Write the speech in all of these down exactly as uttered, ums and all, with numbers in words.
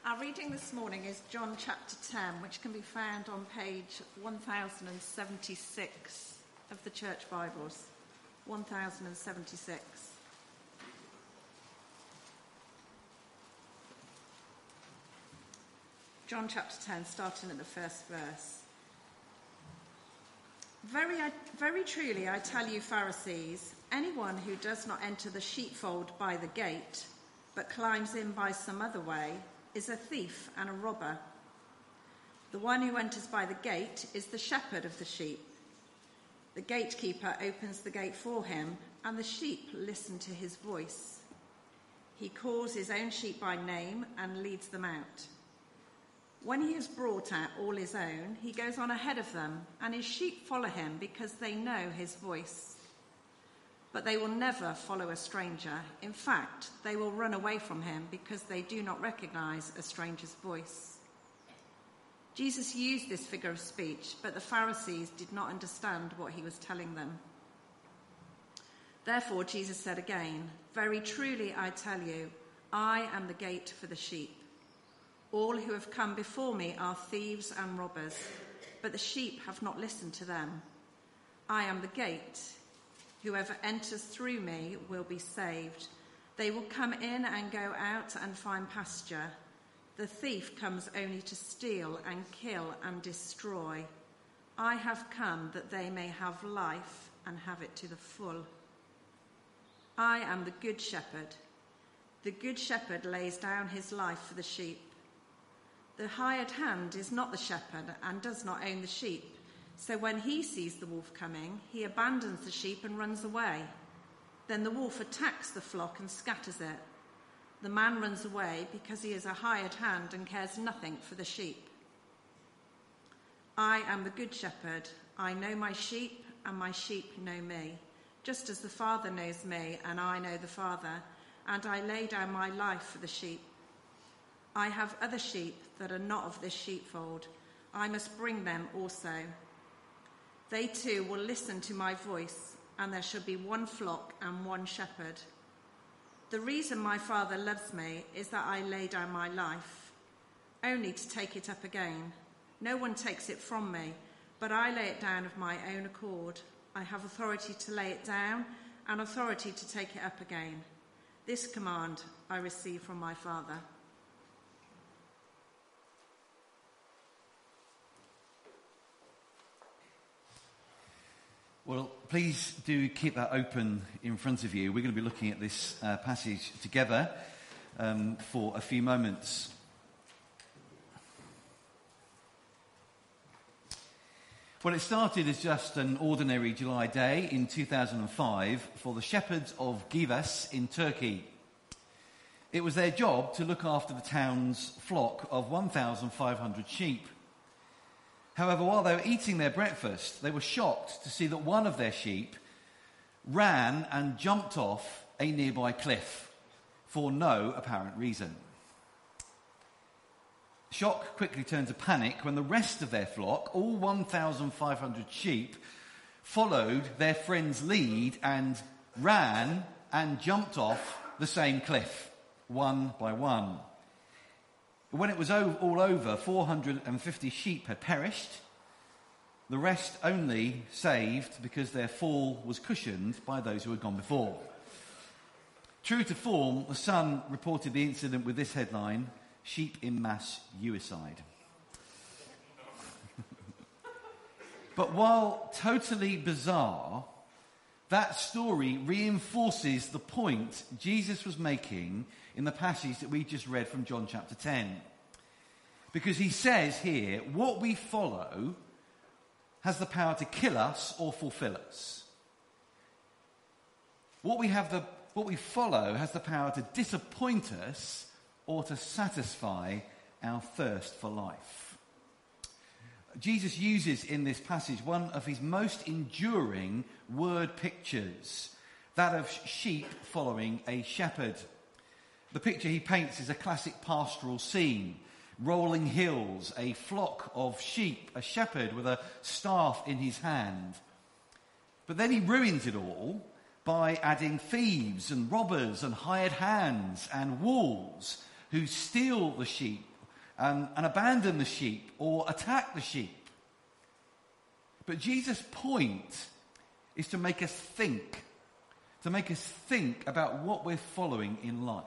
Our reading this morning is John chapter ten, which can be found on page one thousand seventy-six of the Church Bibles. one thousand seventy-six. John chapter ten, starting at the first verse. Very, very truly I tell you, Pharisees, anyone who does not enter the sheepfold by the gate, but climbs in by some other way, is a thief and a robber. The one who enters by the gate is the shepherd of the sheep. The gatekeeper opens the gate for him, and the sheep listen to his voice. He calls his own sheep by name and leads them out. When he has brought out all his own, he goes on ahead of them, and his sheep follow him because they know his voice. But they will never follow a stranger. In fact, they will run away from him because they do not recognize a stranger's voice. Jesus used this figure of speech, but the Pharisees did not understand what he was telling them. Therefore, Jesus said again, very truly I tell you, I am the gate for the sheep. All who have come before me are thieves and robbers, but the sheep have not listened to them. I am the gate. Whoever enters through me will be saved. They will come in and go out and find pasture. The thief comes only to steal and kill and destroy. I have come that they may have life and have it to the full. I am the good shepherd. The good shepherd lays down his life for the sheep. The hired hand is not the shepherd and does not own the sheep. So when he sees the wolf coming, he abandons the sheep and runs away. Then the wolf attacks the flock and scatters it. The man runs away because he is a hired hand and cares nothing for the sheep. I am the good shepherd. I know my sheep, and my sheep know me, just as the Father knows me, and I know the Father, and I lay down my life for the sheep. I have other sheep that are not of this sheepfold. I must bring them also. They too will listen to my voice, and there shall be one flock and one shepherd. The reason my Father loves me is that I lay down my life, only to take it up again. No one takes it from me, but I lay it down of my own accord. I have authority to lay it down and authority to take it up again. This command I received from my Father. Well, please do keep that open in front of you. We're going to be looking at this uh, passage together um, for a few moments. Well, it started as just an ordinary July day in two thousand five for the shepherds of Givas in Turkey. It was their job to look after the town's flock of one thousand five hundred sheep. However, while they were eating their breakfast, they were shocked to see that one of their sheep ran and jumped off a nearby cliff for no apparent reason. Shock quickly turned to panic when the rest of their flock, all one thousand five hundred sheep, followed their friend's lead and ran and jumped off the same cliff, one by one. When it was all over, four hundred fifty sheep had perished, the rest only saved because their fall was cushioned by those who had gone before. True to form, the Sun reported the incident with this headline, "Sheep in mass suicide." But while totally bizarre, that story reinforces the point Jesus was making in the passage that we just read from John chapter ten. Because he says here, what we follow has the power to kill us or fulfill us. What we have the what we follow has the power to disappoint us or to satisfy our thirst for life. Jesus uses in this passage one of his most enduring word pictures, that of sheep following a shepherd. The picture he paints is a classic pastoral scene. Rolling hills, a flock of sheep, a shepherd with a staff in his hand. But then he ruins it all by adding thieves and robbers and hired hands and wolves who steal the sheep and, and abandon the sheep or attack the sheep. But Jesus' point is to make us think, to make us think about what we're following in life,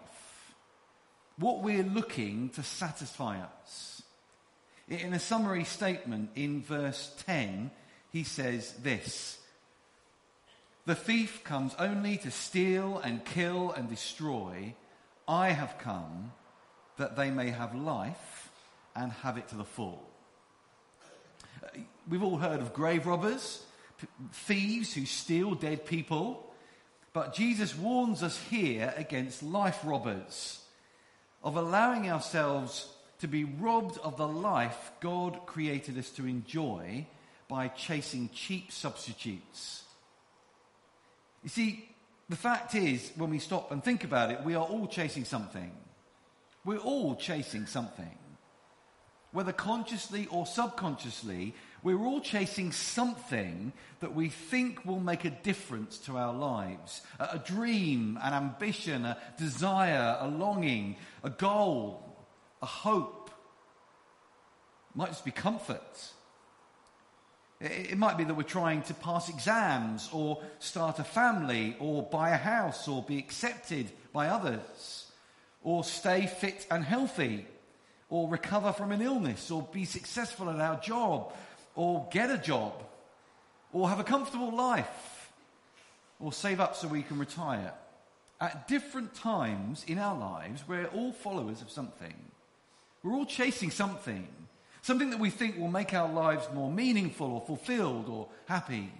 what we're looking to satisfy us. In a summary statement in verse ten, he says this: "The thief comes only to steal and kill and destroy. I have come that they may have life and have it to the full." We've all heard of grave robbers, p- thieves who steal dead people. But Jesus warns us here against life robbers, of allowing ourselves to be robbed of the life God created us to enjoy by chasing cheap substitutes. You see, the fact is, when we stop and think about it, we are all chasing something. We're all chasing something. Whether consciously or subconsciously, we're all chasing something that we think will make a difference to our lives. A, a dream, an ambition, a desire, a longing, a goal, a hope. It might just be comfort. It, it might be that we're trying to pass exams or start a family or buy a house or be accepted by others or stay fit and healthy, or recover from an illness, or be successful at our job, or get a job, or have a comfortable life, or save up so we can retire. At different times in our lives, we're all followers of something. We're all chasing something, something that we think will make our lives more meaningful or fulfilled or happy.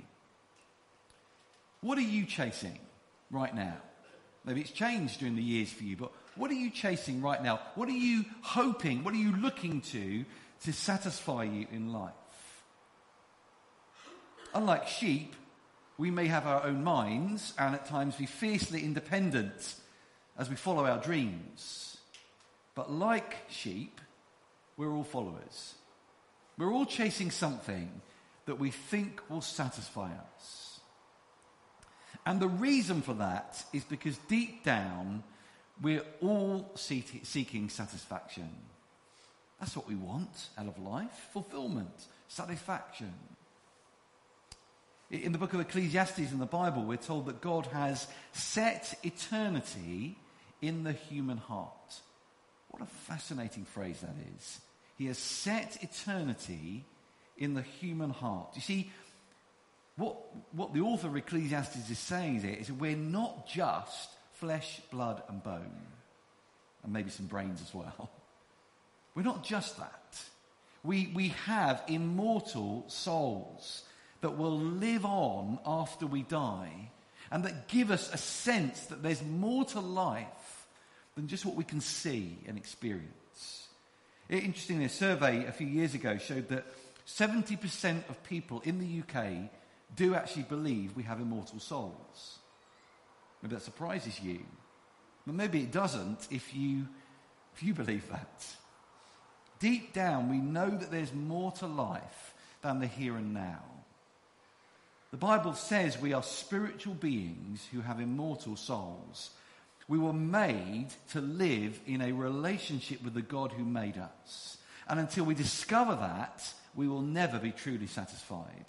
What are you chasing right now? Maybe it's changed during the years for you, but what are you chasing right now? What are you hoping? What are you looking to to satisfy you in life? Unlike sheep, we may have our own minds and at times be fiercely independent as we follow our dreams. But like sheep, we're all followers. We're all chasing something that we think will satisfy us. And the reason for that is because deep down, we're all seeking satisfaction. That's what we want out of life: fulfillment, satisfaction. In the book of Ecclesiastes in the Bible, we're told that God has set eternity in the human heart. What a fascinating phrase that is. He has set eternity in the human heart. You see, what, what the author of Ecclesiastes is saying there is that we're not just flesh, blood and bone, and maybe some brains as well. We're not just that. We, we have immortal souls that will live on after we die, and that give us a sense that there's more to life than just what we can see and experience. Interestingly, a survey a few years ago showed that seventy percent of people in the U K do actually believe we have immortal souls. Maybe that surprises you. But maybe it doesn't if you, if you believe that. Deep down, we know that there's more to life than the here and now. The Bible says we are spiritual beings who have immortal souls. We were made to live in a relationship with the God who made us. And until we discover that, we will never be truly satisfied.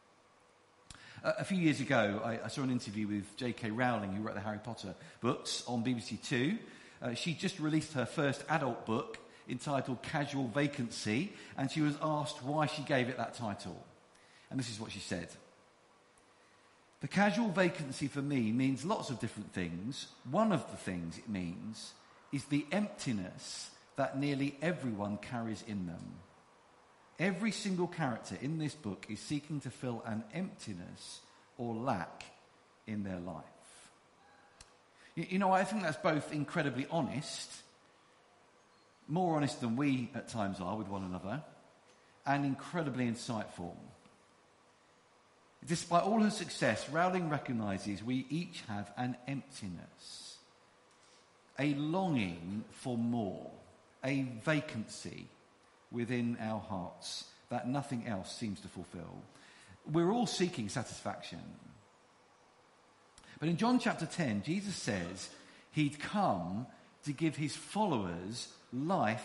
A few years ago, I, I saw an interview with J K Rowling, who wrote the Harry Potter books, on B B C Two. Uh, she just released her first adult book entitled Casual Vacancy, and she was asked why she gave it that title. And this is what she said. "The casual vacancy for me means lots of different things. One of the things it means is the emptiness that nearly everyone carries in them. Every single character in this book is seeking to fill an emptiness or lack in their life." You, you know, I think that's both incredibly honest, more honest than we at times are with one another, and incredibly insightful. Despite all her success, Rowling recognises we each have an emptiness, a longing for more, a vacancy within our hearts that nothing else seems to fulfill. We're all seeking satisfaction. But in John chapter ten, Jesus says he'd come to give his followers life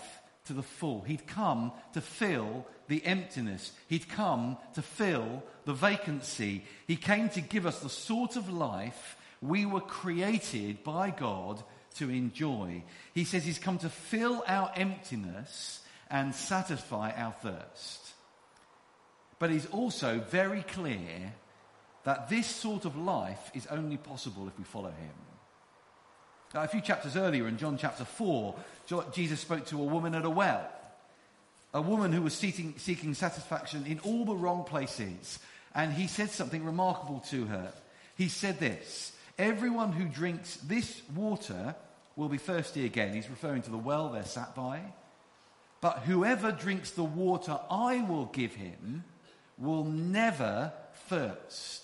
to the full. He'd come to fill the emptiness. He'd come to fill the vacancy. He came to give us the sort of life we were created by God to enjoy. He says he's come to fill our emptiness and satisfy our thirst. But he's also very clear that this sort of life is only possible if we follow him. Now, a few chapters earlier in John chapter four, Jesus spoke to a woman at a well. A woman who was seeking, seeking satisfaction in all the wrong places. And he said something remarkable to her. He said this, "Everyone who drinks this water will be thirsty again." He's referring to the well they're sat by. "But whoever drinks the water I will give him will never thirst."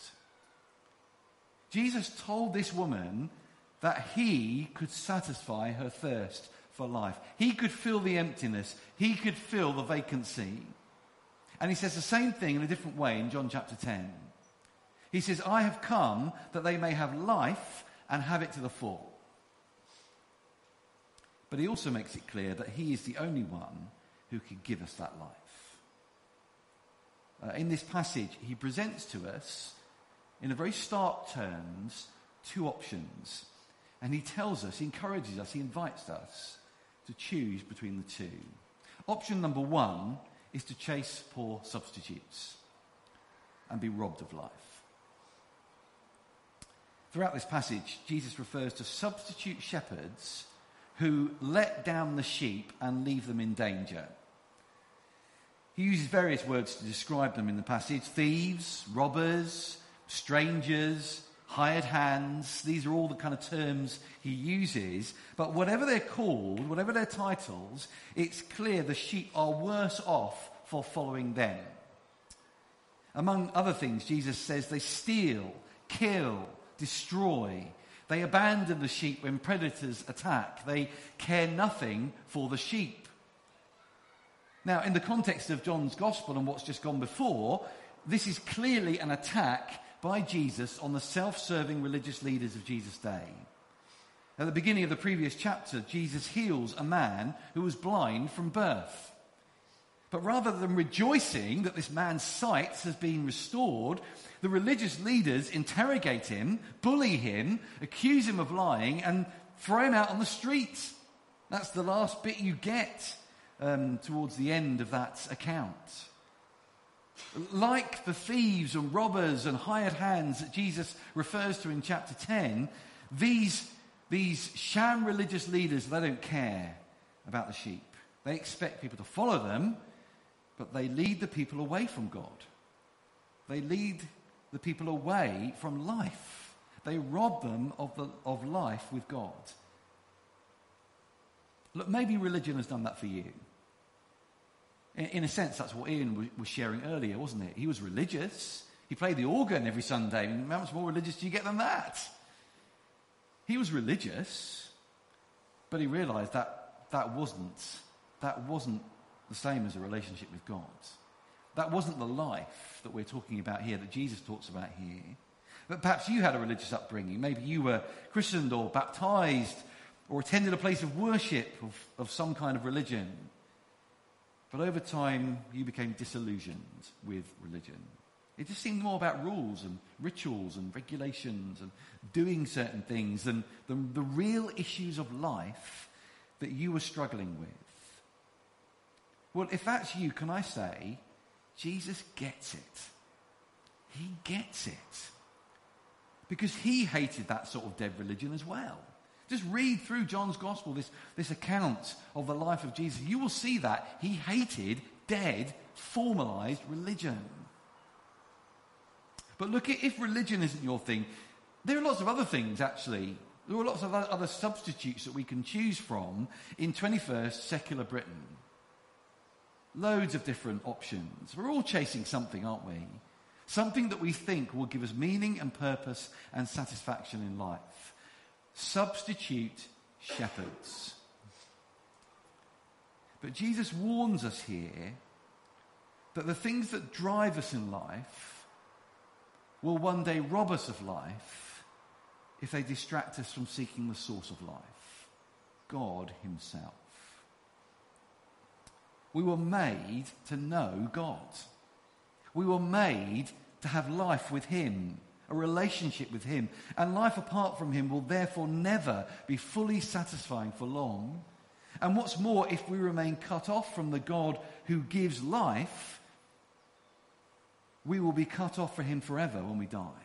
Jesus told this woman that he could satisfy her thirst for life. He could fill the emptiness. He could fill the vacancy. And he says the same thing in a different way in John chapter ten. He says, "I have come that they may have life and have it to the full." But he also makes it clear that he is the only one who can give us that life. Uh, in this passage, he presents to us, in a very stark terms, two options. And he tells us, he encourages us, he invites us to choose between the two. Option number one is to chase poor substitutes and be robbed of life. Throughout this passage, Jesus refers to substitute shepherds who let down the sheep and leave them in danger. He uses various words to describe them in the passage: thieves, robbers, strangers, hired hands. These are all the kind of terms he uses. But whatever they're called, whatever their titles, it's clear the sheep are worse off for following them. Among other things, Jesus says they steal, kill, destroy. They abandon the sheep when predators attack. They care nothing for the sheep. Now, in the context of John's Gospel and what's just gone before, this is clearly an attack by Jesus on the self-serving religious leaders of Jesus' day. At the beginning of the previous chapter, Jesus heals a man who was blind from birth. But rather than rejoicing that this man's sight has been restored, the religious leaders interrogate him, bully him, accuse him of lying, and throw him out on the street. That's the last bit you get um, towards the end of that account. Like the thieves and robbers and hired hands that Jesus refers to in chapter ten, these, these sham religious leaders, they don't care about the sheep. They expect people to follow them, but they lead the people away from God. They lead the people away from life. They rob them of, the, of life with God. Look, maybe religion has done that for you. In, in a sense, that's what Ian was sharing earlier, wasn't it? He was religious. He played the organ every Sunday. How much more religious do you get than that? He was religious, but he realised that that wasn't, that wasn't the same as a relationship with God. That wasn't the life that we're talking about here, that Jesus talks about here. But perhaps you had a religious upbringing. Maybe you were christened or baptized or attended a place of worship of, of some kind of religion. But over time, you became disillusioned with religion. It just seemed more about rules and rituals and regulations and doing certain things than, than the real issues of life that you were struggling with. Well, if that's you, can I say, Jesus gets it. He gets it. Because he hated that sort of dead religion as well. Just read through John's Gospel, this, this account of the life of Jesus. You will see that he hated dead, formalized religion. But look, if religion isn't your thing, there are lots of other things, actually. There are lots of other substitutes that we can choose from in twenty-first secular Britain. Loads of different options. We're all chasing something, aren't we? Something that we think will give us meaning and purpose and satisfaction in life. Substitute shepherds. But Jesus warns us here that the things that drive us in life will one day rob us of life if they distract us from seeking the source of life, God himself. We were made to know God. We were made to have life with him, a relationship with him. And life apart from him will therefore never be fully satisfying for long. And what's more, if we remain cut off from the God who gives life, we will be cut off from him forever when we die.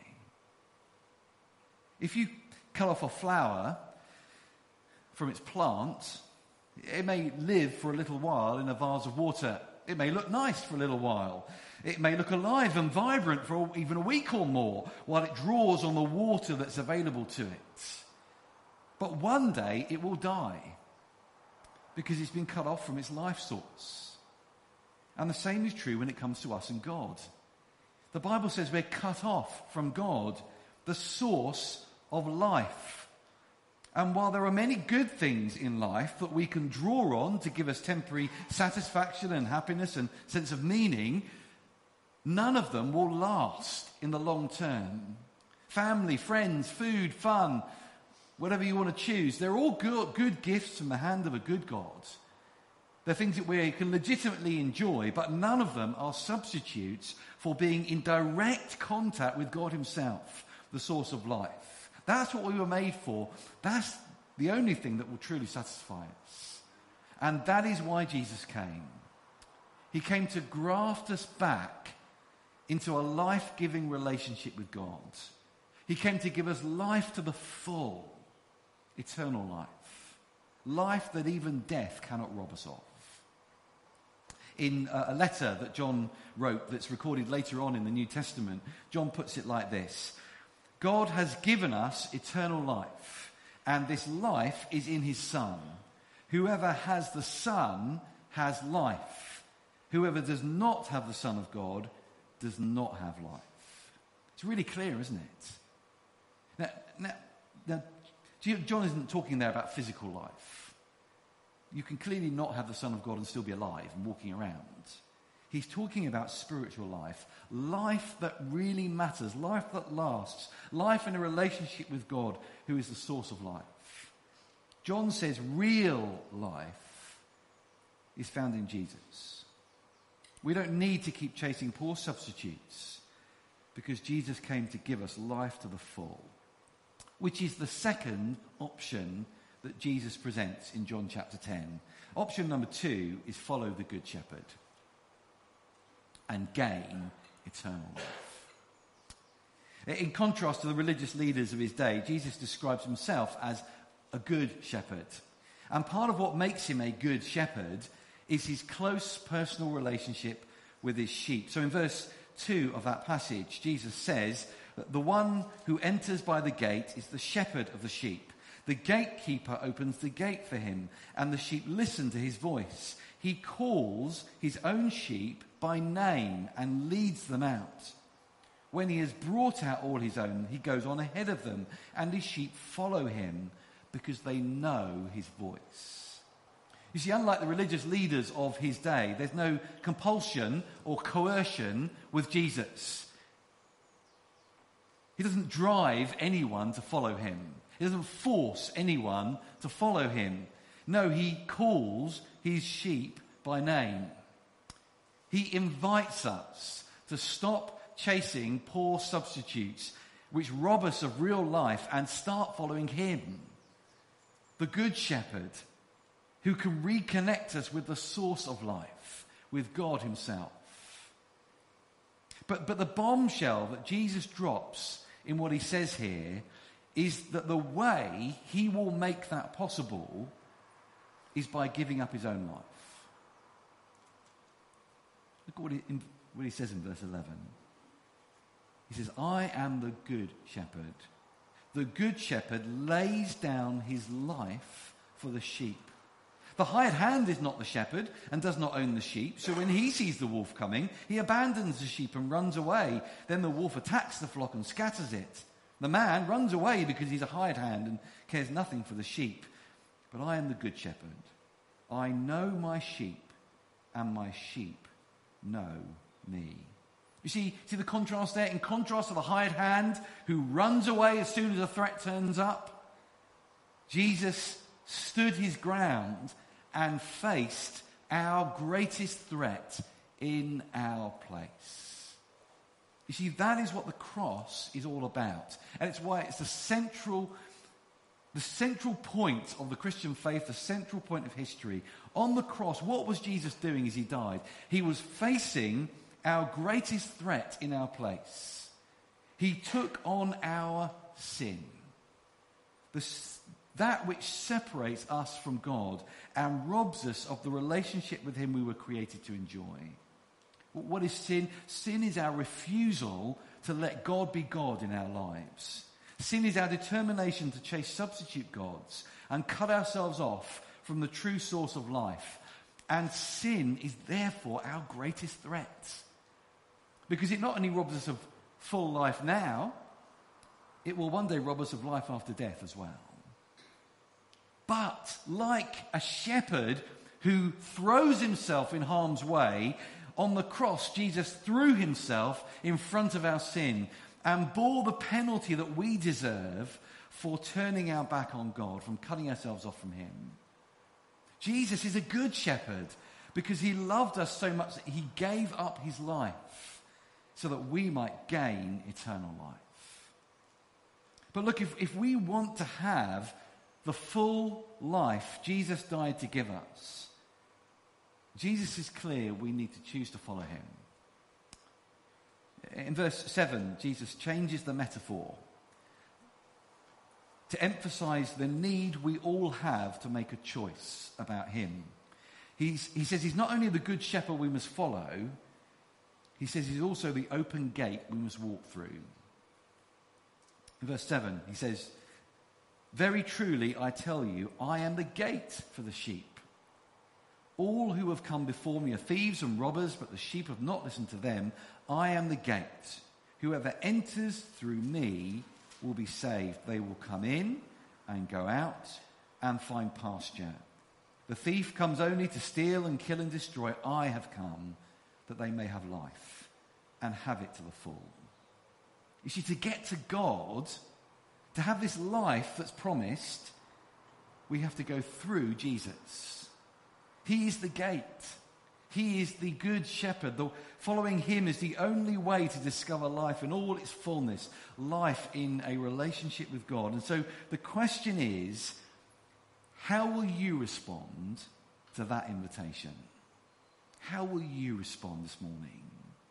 If you cut off a flower from its plant, it may live for a little while in a vase of water. It may look nice for a little while. It may look alive and vibrant for even a week or more while it draws on the water that's available to it. But one day it will die because it's been cut off from its life source. And the same is true when it comes to us and God. The Bible says we're cut off from God, the source of life. And while there are many good things in life that we can draw on to give us temporary satisfaction and happiness and sense of meaning, none of them will last in the long term. Family, friends, food, fun, whatever you want to choose, they're all good, good gifts from the hand of a good God. They're things that we can legitimately enjoy, but none of them are substitutes for being in direct contact with God himself, the source of life. That's what we were made for. That's the only thing that will truly satisfy us. And that is why Jesus came. He came to graft us back into a life-giving relationship with God. He came to give us life to the full, eternal life. Life that even death cannot rob us of. In a letter that John wrote that's recorded later on in the New Testament, John puts it like this: God has given us eternal life, and this life is in his Son. Whoever has the Son has life. Whoever does not have the Son of God does not have life. It's really clear, isn't it? Now, now, now John isn't talking there about physical life. You can clearly not have the Son of God and still be alive and walking around. He's talking about spiritual life, life that really matters, life that lasts, life in a relationship with God, who is the source of life. John says real life is found in Jesus. We don't need to keep chasing poor substitutes because Jesus came to give us life to the full, which is the second option that Jesus presents in John chapter ten. Option number two is follow the Good Shepherd and gain eternal life. In contrast to the religious leaders of his day, Jesus describes himself as a good shepherd. And part of what makes him a good shepherd is his close personal relationship with his sheep. So in verse two of that passage, Jesus says that the one who enters by the gate is the shepherd of the sheep. The gatekeeper opens the gate for him, and the sheep listen to his voice. He calls his own sheep by name and leads them out. When he has brought out all his own, he goes on ahead of them, and his sheep follow him because they know his voice. You see, unlike the religious leaders of his day, there's no compulsion or coercion with Jesus. He doesn't drive anyone to follow him. He doesn't force anyone to follow him. No, he calls his sheep by name. He invites us to stop chasing poor substitutes which rob us of real life and start following him, the Good Shepherd, who can reconnect us with the source of life, with God himself. But, but the bombshell that Jesus drops in what he says here is that the way he will make that possible is by giving up his own life. Look at what he, in, what he says in verse eleven. He says, I am the good shepherd. The good shepherd lays down his life for the sheep. The hired hand is not the shepherd and does not own the sheep. So when he sees the wolf coming, he abandons the sheep and runs away. Then the wolf attacks the flock and scatters it. The man runs away because he's a hired hand and cares nothing for the sheep. But I am the good shepherd. I know my sheep, and my sheep know me. You see, see the contrast there? In contrast to the hired hand who runs away as soon as a threat turns up, Jesus stood his ground and faced our greatest threat in our place. You see, that is what the cross is all about. And it's why it's the central, the central point of the Christian faith, the central point of history. On the cross, what was Jesus doing as he died? He was facing our greatest threat in our place. He took on our sin. The, that which separates us from God and robs us of the relationship with him we were created to enjoy. What is sin? Sin is our refusal to let God be God in our lives. Sin is our determination to chase substitute gods and cut ourselves off from the true source of life. And sin is therefore our greatest threat. Because it not only robs us of full life now, it will one day rob us of life after death as well. But like a shepherd who throws himself in harm's way, on the cross, Jesus threw himself in front of our sin and bore the penalty that we deserve for turning our back on God, from cutting ourselves off from him. Jesus is a good shepherd because he loved us so much that he gave up his life so that we might gain eternal life. But look, if, if we want to have the full life Jesus died to give us, Jesus is clear we need to choose to follow him. In verse seven, Jesus changes the metaphor to emphasize the need we all have to make a choice about him. He's, he says he's not only the good shepherd we must follow, he says he's also the open gate we must walk through. In verse seven, he says, "Very truly I tell you, I am the gate for the sheep. All who have come before me are thieves and robbers, but the sheep have not listened to them. I am the gate. Whoever enters through me will be saved. They will come in and go out and find pasture. The thief comes only to steal and kill and destroy. I have come that they may have life and have it to the full." You see, to get to God, to have this life that's promised, we have to go through Jesus. He is the gate. He is the good shepherd. The, following him is the only way to discover life in all its fullness, life in a relationship with God. And so the question is, how will you respond to that invitation? How will you respond this morning?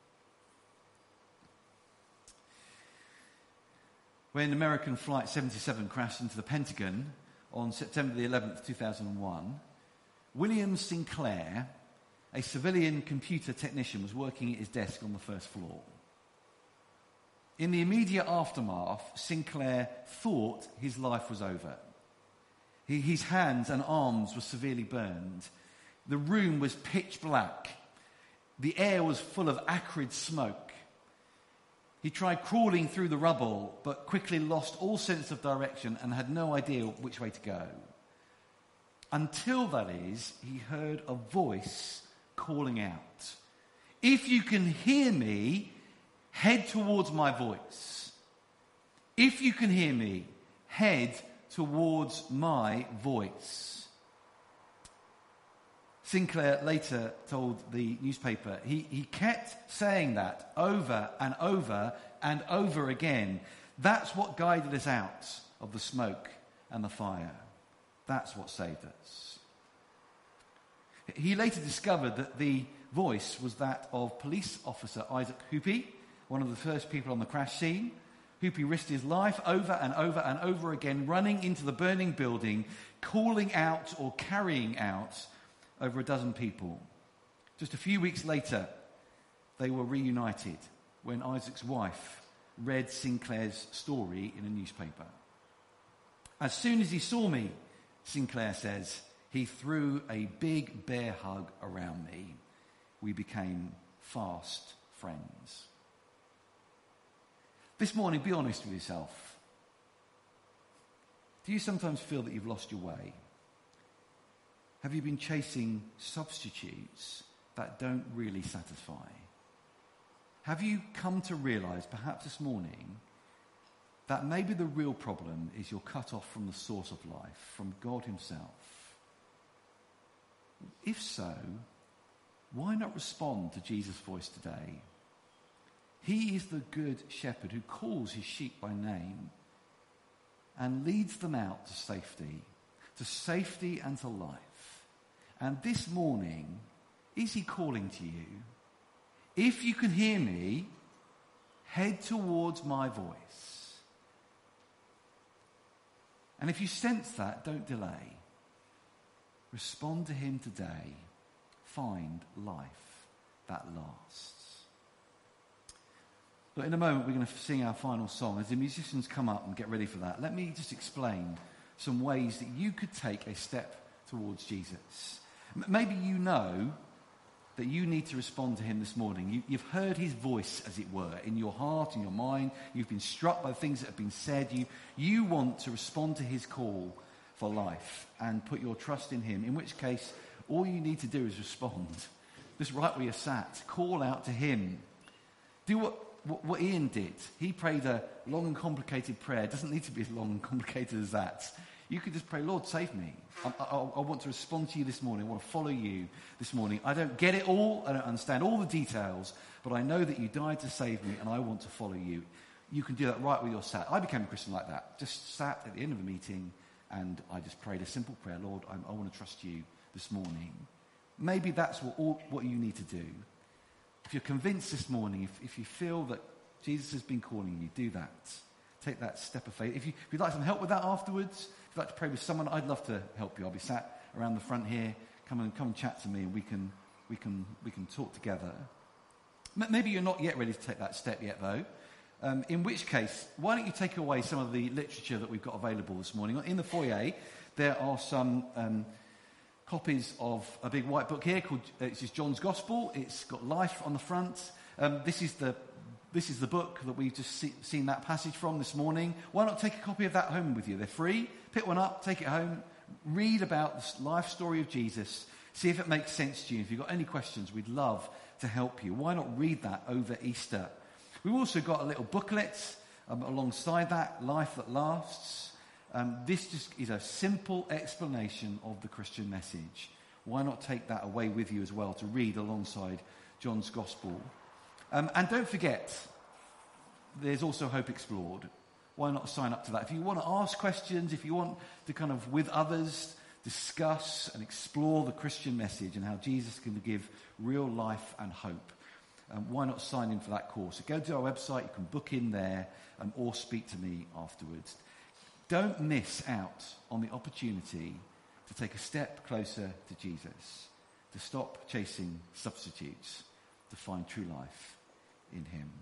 When American Flight seventy-seven crashed into the Pentagon on September the eleventh, two thousand one, William Sinclair, a civilian computer technician, was working at his desk on the first floor. In the immediate aftermath, Sinclair thought his life was over. He, his hands and arms were severely burned. The room was pitch black. The air was full of acrid smoke. He tried crawling through the rubble, but quickly lost all sense of direction and had no idea which way to go. Until, that is, he heard a voice calling out, "If you can hear me, head towards my voice. If you can hear me, head towards my voice." Sinclair later told the newspaper he, he kept saying that over and over and over again. That's what guided us out of the smoke and the fire. That's what saved us. He later discovered that the voice was that of police officer Isaac Hoopy, one of the first people on the crash scene. Hoopy risked his life over and over and over again, running into the burning building, calling out or carrying out over a dozen people. Just a few weeks later, they were reunited when Isaac's wife read Sinclair's story in a newspaper. "As soon as he saw me," Sinclair says, "he threw a big bear hug around me. We became fast friends." This morning, be honest with yourself. Do you sometimes feel that you've lost your way? Have you been chasing substitutes that don't really satisfy? Have you come to realize, perhaps this morning, that maybe the real problem is you're cut off from the source of life, from God himself? If so, why not respond to Jesus' voice today? He is the good shepherd who calls his sheep by name and leads them out to safety, to safety and to life. And this morning, is he calling to you? If you can hear me, head towards my voice. And if you sense that, don't delay. Respond to him today. Find life that lasts. But in a moment, we're going to sing our final song. As the musicians come up and get ready for that, let me just explain some ways that you could take a step towards Jesus. M- maybe you know that you need to respond to him this morning. You, you've heard his voice, as it were, in your heart, in your mind. You've been struck by the things that have been said. You, you want to respond to his call for life and put your trust in him, in which case all you need to do is respond. Just right where you're sat. Call out to him. Do what What, what Ian did. He prayed a long and complicated prayer. It doesn't need to be as long and complicated as that. You could just pray, Lord, save me. I, I, I want to respond to you this morning. I want to follow you this morning. I don't get it all. I don't understand all the details. But I know that you died to save me and I want to follow you. You can do that right where you're sat. I became a Christian like that. Just sat at the end of a meeting and I just prayed a simple prayer. Lord, I, I want to trust you this morning. Maybe that's what, all, what you need to do. If you're convinced this morning, if, if you feel that Jesus has been calling you, do that. Take that step of faith. If, you, if you'd like some help with that afterwards, if you'd like to pray with someone, I'd love to help you. I'll be sat around the front here. Come and come and chat to me, and we can we can we can talk together. Maybe you're not yet ready to take that step yet, though. Um, in which case, why don't you take away some of the literature that we've got available this morning? In the foyer, there are some Um, copies of a big white book here called uh, it's John's Gospel. It's got life on the front. Um, this is the this is the book that we've just see, seen that passage from this morning. Why not take a copy of that home with you? They're free. Pick one up, take it home, read about the life story of Jesus. See if it makes sense to you. If you've got any questions, we'd love to help you. Why not read that over Easter? We've also got a little booklet um, alongside that, Life That Lasts. Um, this just is a simple explanation of the Christian message. Why not take that away with you as well to read alongside John's Gospel? Um, and don't forget, there's also Hope Explored. Why not sign up to that? If you want to ask questions, if you want to kind of, with others, discuss and explore the Christian message and how Jesus can give real life and hope, um, why not sign in for that course? So go to our website, you can book in there, um, or speak to me afterwards. Don't miss out on the opportunity to take a step closer to Jesus, to stop chasing substitutes, to find true life in him.